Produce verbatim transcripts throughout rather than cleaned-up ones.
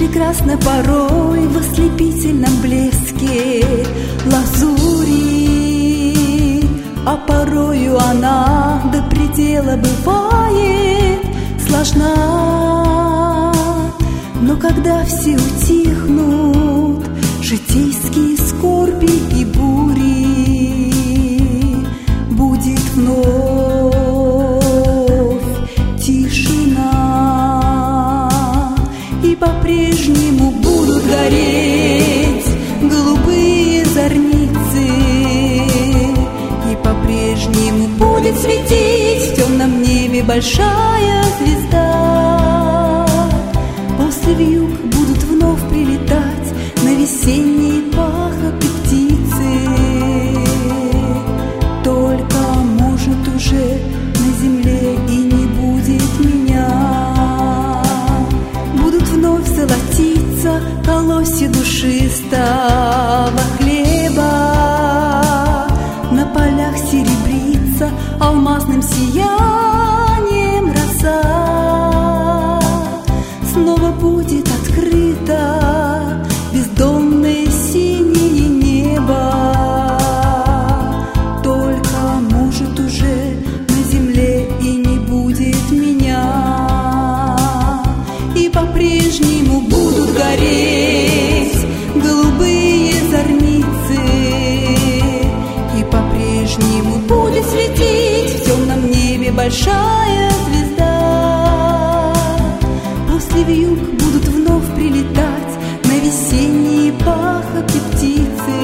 прекрасна порой в ослепительном блеске лазури, а порою она до предела бывает сложна. Но когда все утихнут житейские скорби и бури, будет вновь тишина, и по-прежнему будут гореть голубые зорницы, и по-прежнему будет светить в темном небе большая звезда. После вьюг будут вновь прилетать на весенние пахоты птицы, только, может, уже на земле и не будет меня. Будут вновь золотиться колосья душистого хлеба, на полях серебриться алмазным сиянием роса. Снова будет открыто бездонное синее небо, только, может, уже на земле и не будет меня. И по-прежнему будут гореть голубые зорницы, и по-прежнему будет светить в темном небе большая звезда. После вьюг будут вновь прилетать на весенние пахоты птицы,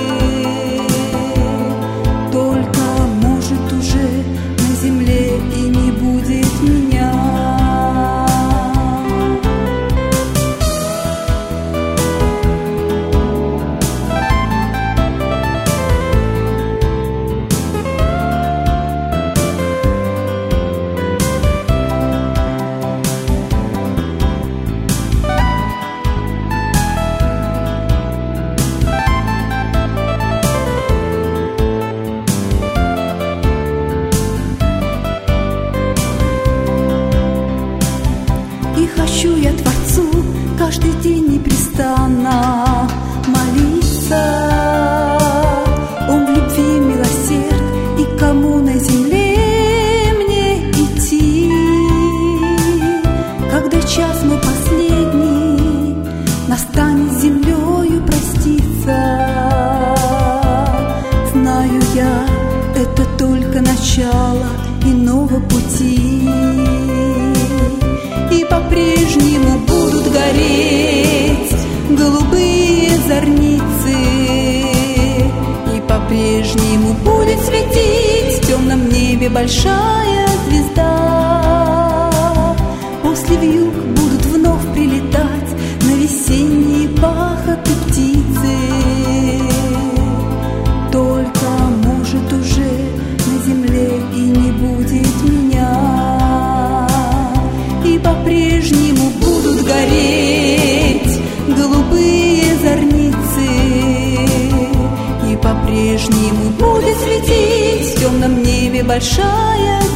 только, может, уже на земле и не будет меня. И хочу я Творцу каждый день непрестанно молиться. Он в любви милосерд, и кому на земле мне идти, когда час мой последний настанет с землею проститься. Знаю я, это только начало иного пути, и по-прежнему будут гореть голубые зорницы, и по-прежнему будет светить в темном небе большая звезда. После вьюг будут вновь прилетать на весенние пахоты птицы, только, может, уже на земле и не будет меня. И по-прежнему будут гореть голубые зорницы, и по-прежнему будет светить в темном небе большая